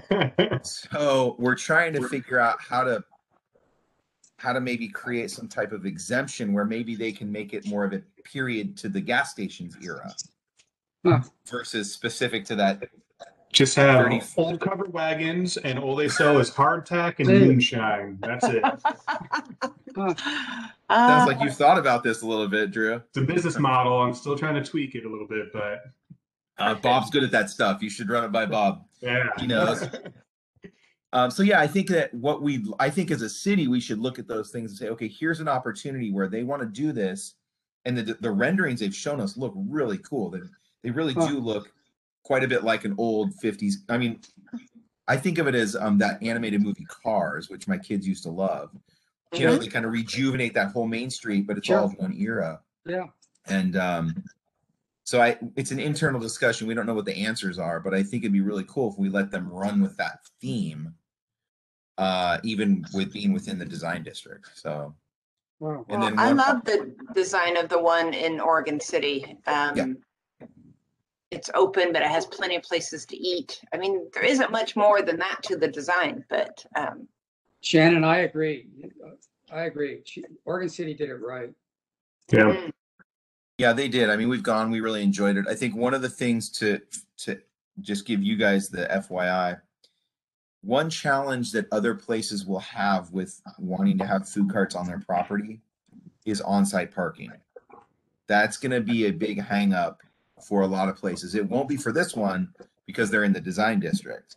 So we're trying to figure out how to how to maybe create some type of exemption where maybe they can make it more of a period to the gas stations era Huh. versus specific to that. Just have thirty old covered wagons, and all they sell is hardtack and Mm. moonshine. That's it. Huh. Sounds Uh, like you've thought about this a little bit, Drew. It's a business model. I'm still trying to tweak it a little bit, but Uh, Bob's good at that stuff. You should run it by Bob. yeah. He knows. Um, so yeah, I think that what we, I think as a city, we should look at those things and say, okay, here's an opportunity where they want to do this, and the the renderings they've shown us look really cool. They they really Huh. do look quite a bit like an old fifties. I mean, I think of it as um that animated movie Cars, which my kids used to love. You know, they kind of rejuvenate that whole Main Street, but it's Sure. all of one era. Yeah. And um, so I, it's an internal discussion. We don't know what the answers are, but I think it'd be really cool if we let them run with that theme, uh, even with being within the design district. So, Wow. and Well, then I one, love the design of the one in Oregon City. Um, It's open, but it has plenty of places to eat. I mean, there isn't much more than that to the design, but um, Shannon, I agree. I agree. She- Oregon City did it right. Yeah. mm, yeah, they did. I mean, we've gone. We really enjoyed it. I think one of the things to to just give you guys the F Y I. One challenge that other places will have with wanting to have food carts on their property is on-site parking. That's going to be a big hang up for a lot of places. It won't be for this one because they're in the design district.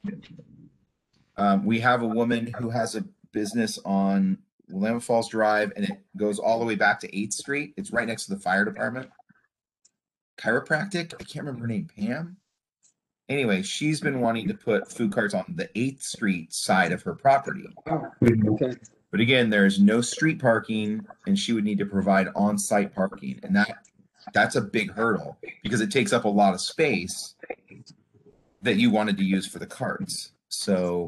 Um, we have a woman who has a business on Willamette Falls Drive, and it goes all the way back to eighth Street. It's right next to the fire department. Chiropractic. I can't remember her name. Pam. Anyway, she's been wanting to put food carts on the eighth Street side of her property. Oh, okay. But again, there's no street parking, and she would need to provide on-site parking, and that that's a big hurdle because it takes up a lot of space that you wanted to use for the carts. So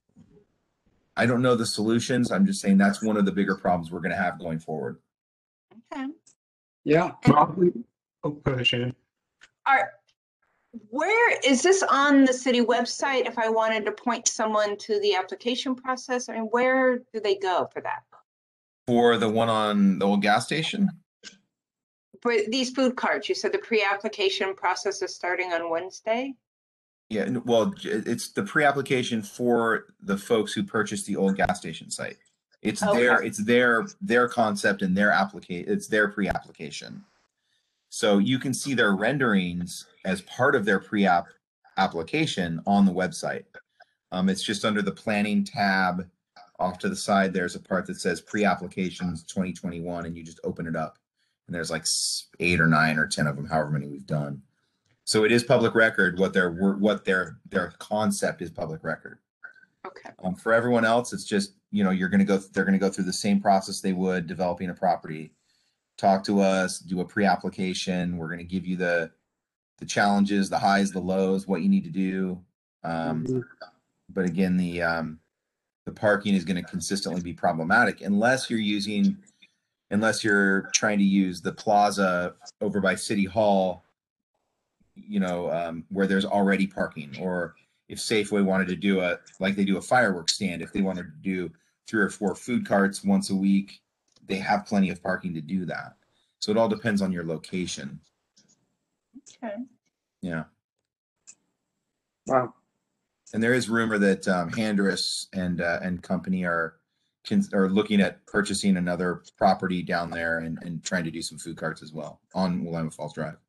I don't know the solutions. I'm just saying that's one of the bigger problems we're going to have going forward. okay. Yeah. Probably. Oh, go ahead, Shannon. Are, where is this on the city website? If I wanted to point someone to the application process, I mean, where do they go for that? For the one on the old gas station, For these food carts, you said the pre-application process is starting on Wednesday? yeah, n- well, j- it's the pre-application for the folks who purchased the old gas station site. It's their, Okay. it's their, their concept and their application, it's their pre-application. So you can see their renderings as part of their pre-app application on the website. Um, it's just under the planning tab off to the side. There's a part that says pre-applications twenty twenty-one, and you just open it up. And there's like s- eight or nine or ten of them, however many we've done. So it is public record. What their wor- what their their concept is public record. Okay. Um, for everyone else, it's just, you know, you're going to go, they're going to go through the same process they would developing a property. Talk to us, do a pre-application. We're going to give you the the challenges, the highs, the lows, what you need to do. Um, Mhm. but again, the um, the parking is going to consistently be problematic unless you're using, unless you're trying to use the plaza over by City Hall, you know, um, where there's already parking, or if Safeway wanted to do a, like they do a fireworks stand, if they wanted to do three or four food carts once a week, they have plenty of parking to do that. So it all depends on your location. Okay. Yeah. Wow. And there is rumor that um, Handress and uh, and company are can, are looking at purchasing another property down there and, and trying to do some food carts as well on Willamette Falls Drive.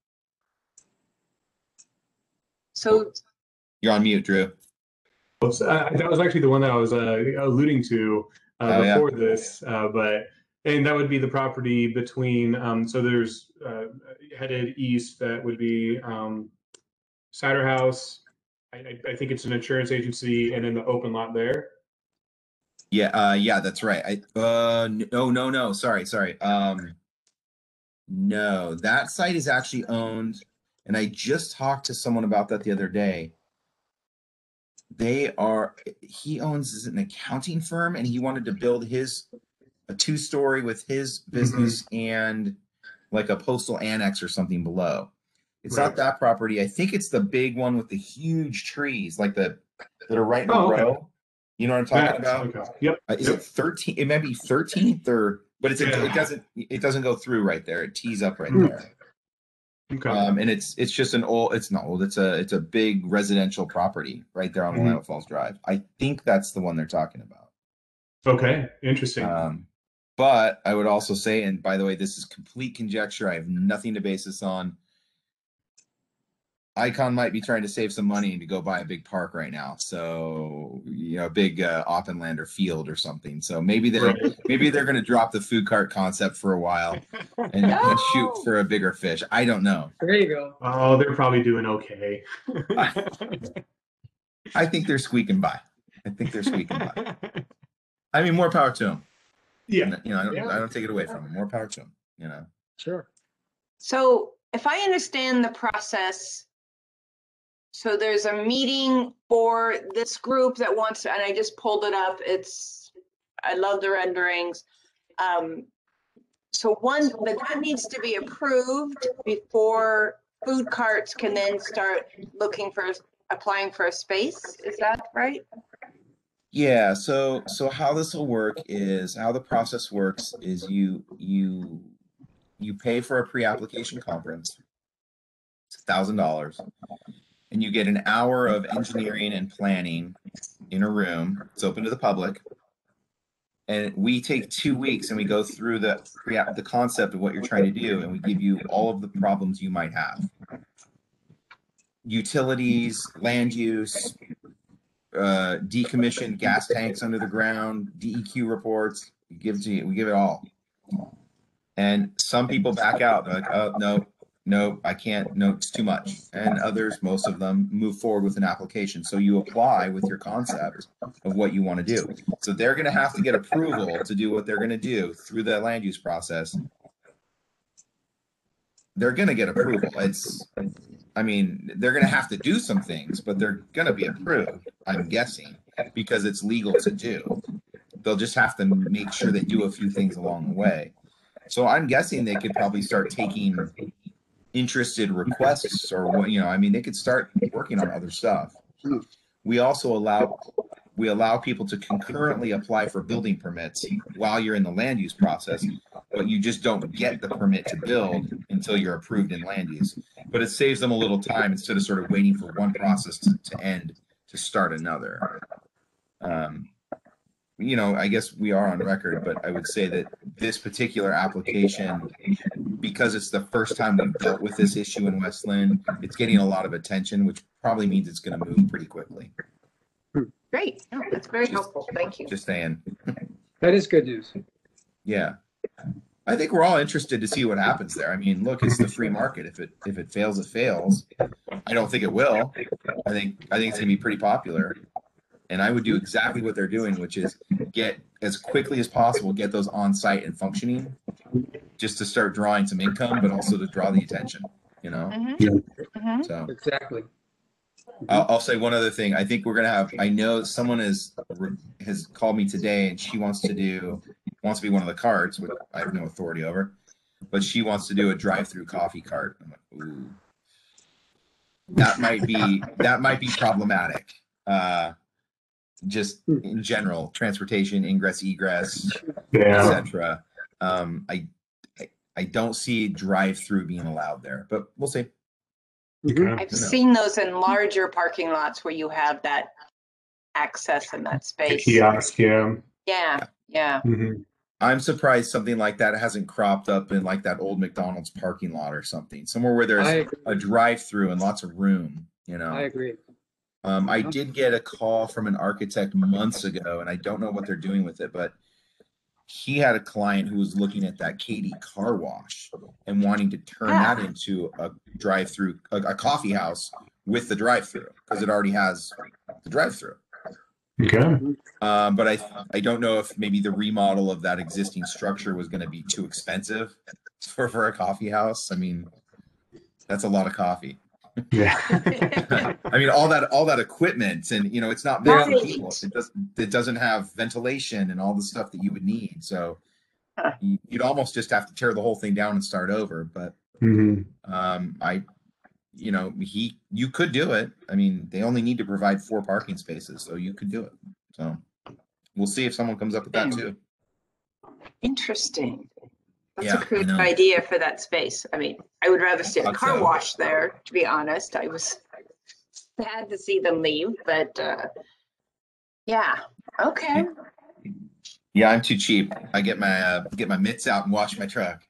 So You're on mute, Drew. Oops, uh, that was actually the one that I was uh, alluding to uh, Oh, yeah. before this, uh, but and that would be the property between. Um, so there's uh, headed east. That would be um, Cider House. I, I I think it's an insurance agency, and then the open lot there. Yeah, uh, yeah, that's right. I uh, no, no, no. Sorry, sorry. Um, no, that site is actually owned, and I just talked to someone about that the other day. They are. He owns is it an accounting firm, and he wanted to build his a two story with his business and like a postal annex or something below. It's Right. not that property. I think it's the big one with the huge trees, like the that are right in a Oh, okay. row. You know what I'm talking That- about? Okay. Yep. Uh, is Yep. it thirteen? It might be thirteenth or, but it's a, Yeah. it doesn't it doesn't go through right there. It tees up right Hmm. there. Okay. Um, and it's it's just an old. It's not old. It's a it's a big residential property right there on Mhm. Willamette Falls Drive. I think that's the one they're talking about. Okay. Interesting. Um, but I would also say, and by the way, this is complete conjecture. I have nothing to base this on. Icon might be trying to save some money to go buy a big park right now. So, you know, a big uh, Oppenlander field or something. So maybe they're Right. maybe they're going to drop the food cart concept for a while and, and shoot No. for a bigger fish. I don't know. There you go. Oh, they're probably doing okay. I think they're squeaking by. I think they're squeaking by. I mean, more power to them. Yeah. You know, I don't, Yeah. I don't take it away from them. More power to them, you know. Sure. So if I understand the process, so there's a meeting for this group that wants, and I just pulled it up. It's, I love the renderings. Um, so one, but that needs to be approved before food carts can then start looking for, applying for a space. Is that right? Yeah, so so how this will work is how the process works is you you you pay for a pre-application conference. It's a thousand dollars, and you get an hour of engineering and planning in a room. It's open to the public, and we take two weeks and we go through the pre the concept of what you're trying to do, and we give you all of the problems you might have: utilities, land use, uh, decommissioned gas tanks under the ground, D E Q reports. We give it to you. We give it all. And some people back out. They're like, oh, no, no, I can't. No, it's too much. And others, most of them, move forward with an application. So you apply with your concept of what you want to do. So they're going to have to get approval to do what they're going to do through the land use process. They're going to get approval. It's, I mean, they're going to have to do some things, but they're going to be approved, I'm guessing, because it's legal to do. They'll just have to make sure they do a few things along the way. So I'm guessing they could probably start taking interested requests, or what, you know, I mean, they could start working on other stuff. We also allow we allow people to concurrently apply for building permits while you're in the land use process, but you just don't get the permit to build until you're approved in land use. But it saves them a little time instead of sort of waiting for one process to, to end to start another. Um, you know, I guess we are on record, but I would say that this particular application, because it's the first time we've dealt with this issue in West Lynn, it's getting a lot of attention, which probably means it's going to move pretty quickly. Great. No, that's very Just- helpful. Thank you. Just saying. That is good news. Yeah. I think we're all interested to see what happens there. I mean, look, it's the free market. If it if it fails, it fails. I don't think it will. I think I think it's gonna be pretty popular. And I would do exactly what they're doing, which is get as quickly as possible, get those on site and functioning, just to start drawing some income, but also to draw the attention, you know? Mhm. Mhm. So Exactly. I'll, I'll say one other thing. I think we're gonna have. I know someone has has called me today, and she wants to do wants to be one of the carts, which I have no authority over, but she wants to do a drive-through coffee cart. I'm like, ooh, that might be that might be problematic. Uh, just in general, transportation, ingress, egress, Yeah. et cetera. Um, I, I I don't see drive-through being allowed there, but we'll see. Mhm. I've No. seen those in larger parking lots where you have that access in that The space. kiosk, yeah. Yeah, yeah. Mhm. I'm surprised something like that hasn't cropped up in like that old McDonald's parking lot or something, somewhere where there's I a agree. drive-through and lots of room, you I know. agree. Um, I did get a call from an architect months ago, and I don't know what they're doing with it, but he had a client who was looking at that Katie car wash and wanting to turn Ah. that into a drive-through, a, a coffee house with the drive-through, because it already has the drive-through. Okay. Um, but I I don't know if maybe the remodel of that existing structure was going to be too expensive for for a coffee house. I mean, that's a lot of coffee. Yeah. I mean, all that all that equipment, and you know, it's not meant for Right. people. It does it doesn't have ventilation and all the stuff that you would need. So Huh. you- you'd almost just have to tear the whole thing down and start over. But Mhm. um, I, you know, he you could do it. I mean, they only need to provide four parking spaces, so you could do it. So we'll see if someone comes up with that too. Interesting. That's Yeah, a I good know. idea for that space. I mean, I would rather see a Thought car so. wash there, to be honest. I was sad to see them leave, but uh, yeah, okay. Yeah, I'm too cheap. I get my uh, get my mitts out and wash my truck.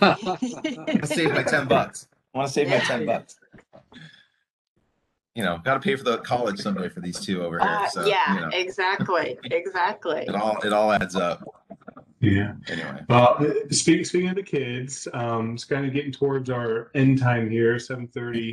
I save my ten bucks. I want to save my Yeah. ten bucks. You know, got to pay for the college someday for these two over here. Uh, So yeah, you know, exactly, exactly. it all it all adds up. Yeah. Anyway, Well, uh, speaking speaking of the kids, um, it's kind of getting towards our end time here, seven thirty.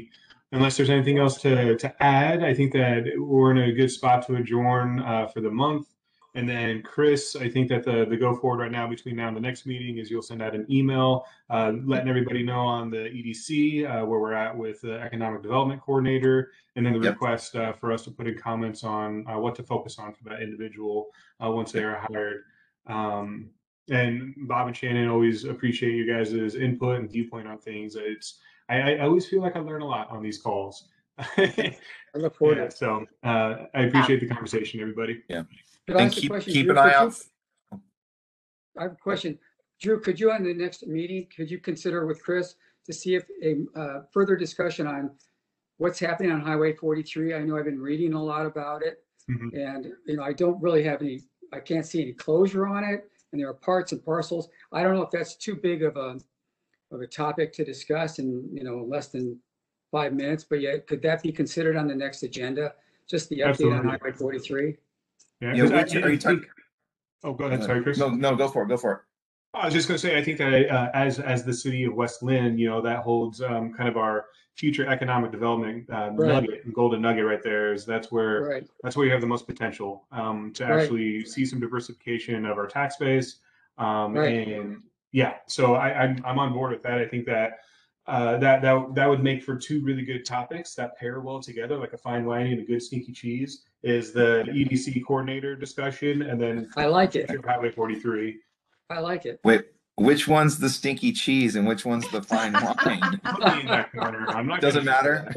unless there's anything else to, to add, I think that we're in a good spot to adjourn uh, for the month. And then Chris, I think that the, the go forward right now between now and the next meeting is you'll send out an email uh, letting everybody know on the E D C uh, where we're at with the Economic Development Coordinator, and then the Yep. request uh, for us to put in comments on uh, what to focus on for that individual uh, once they are hired. Um, and Bob and Shannon, always appreciate you guys' input and viewpoint on things. It's I, I always feel like I learn a lot on these calls. I look forward to Yeah, it. so uh, I appreciate the conversation, everybody. Could I And ask a keep, question, keep Drew? an eye Could you- out. I have a question. Drew, could you, on the next meeting, could you consider with Chris to see if a uh, further discussion on what's happening on Highway forty-three? I know I've been reading a lot about it. Mhm. And, you know, I don't really have any, I can't see any closure on it. And there are parts and parcels. I don't know if that's too big of a, of a topic to discuss in, you know, less than five minutes, but yet, could that be considered on the next agenda? Just the update on Absolutely. Highway forty-three? Yeah, Yeah, 'cause I- which- are I you think- talking- Oh, go ahead. Sorry, Chris. No, no, go for it. Go for it. I was just going to say, I think that uh, as as the city of West Lynn, you know, that holds um, kind of our future economic development uh, Right. nugget, and golden nugget right there. Is that's where Right, that's where you have the most potential um, to Right. actually see some diversification of our tax base. Um, Right. And yeah, so I, I'm I'm on board with that. I think that. Uh, that that that would make for two really good topics that pair well together, like a fine wine and a good stinky cheese. Is the E D C coordinator discussion, and then I like it. Highway forty-three. I like it. Wait, which one's the stinky cheese and which one's the fine wine? Put me in that corner. I'm not. Doesn't gonna-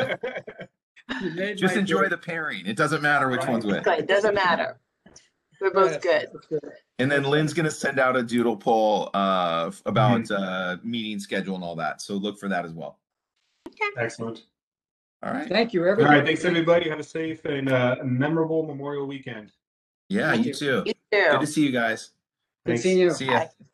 You made Just my enjoy day. the pairing. It doesn't matter which Right. one's which. Good, doesn't matter. We're both Yes, good. that's good. And then Lynn's gonna send out a doodle poll uh, f- about Mm-hmm. uh, meeting schedule and all that. So look for that as well. Excellent. All right. Thank you, All everybody. right. Thanks, everybody. Have a safe and uh, memorable Memorial Weekend. Yeah, Thank you you. too. You Good too. to see you guys. Good Thanks. seeing you. See ya. Bye.